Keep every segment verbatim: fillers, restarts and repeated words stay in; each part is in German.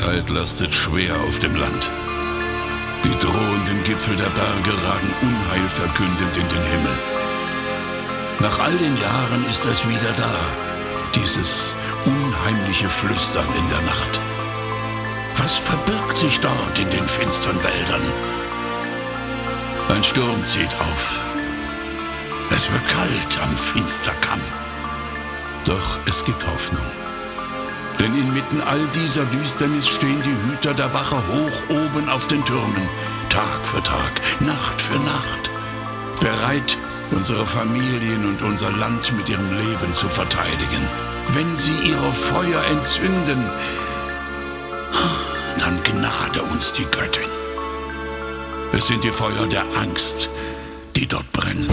Dunkelheit lastet schwer auf dem Land. Die drohenden Gipfel der Berge ragen unheilverkündend in den Himmel. Nach all den Jahren ist es wieder da, dieses unheimliche Flüstern in der Nacht. Was verbirgt sich dort in den finsteren Wäldern? Ein Sturm zieht auf. Es wird kalt am Finsterkamm. Doch es gibt Hoffnung. Denn inmitten all dieser Düsternis stehen die Hüter der Wache hoch oben auf den Türmen, Tag für Tag, Nacht für Nacht, bereit, unsere Familien und unser Land mit ihrem Leben zu verteidigen. Wenn sie ihre Feuer entzünden, dann gnade uns die Göttin. Es sind die Feuer der Angst, die dort brennen.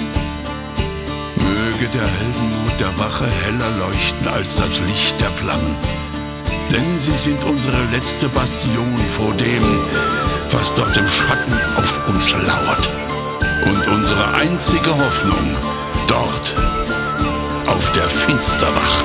Möge der Heldenmut der Wache heller leuchten als das Licht der Flammen. Denn sie sind unsere letzte Bastion vor dem, was dort im Schatten auf uns lauert. Und unsere einzige Hoffnung dort auf der Finsterwacht.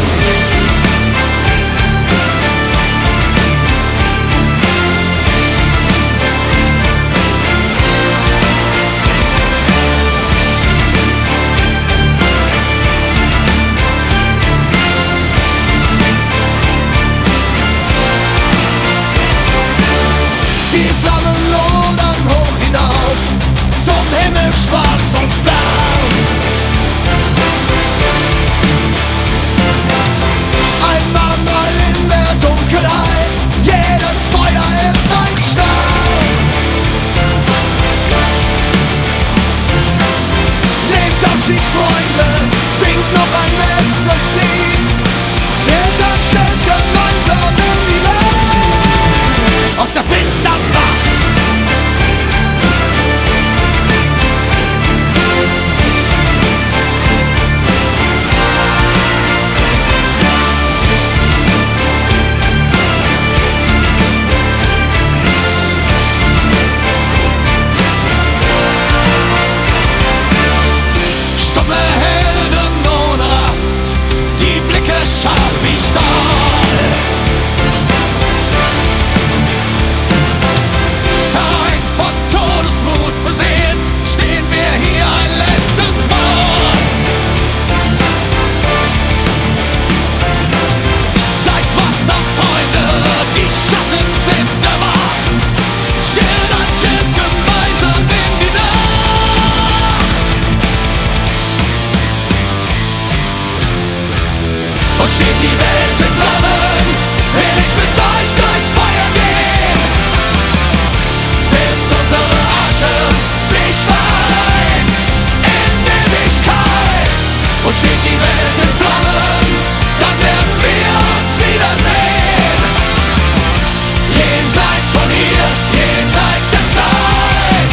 Die Flammen lodern hoch hinauf, zum Himmel schwarz und fern. Ein Mann in der Dunkelheit, jedes Feuer ist ein Stern. Nehmt Abschied, Freunde, singt noch ein letztes Lied. Schild an Schild gemeinsam in die Welt, auf der Finsterwacht. Stumme Helden ohne Rast, die Blicke scharf wie Stahl. Vereint von Todesmut beseelt, stehen wir hier ein letztes Mal. Seid wachsam, Freunde, die Schatten sind der Macht. Schild an Schild gemeinsam in die Nacht. Und steht die Welt in Flammen, will ich mit euch durchs Feuer gehen, bis unsere Asche sich vereint in Ewigkeit. Und steht die Welt in Flammen, dann werden wir uns wiedersehen, jenseits von hier, jenseits der Zeit.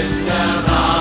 in der Nacht.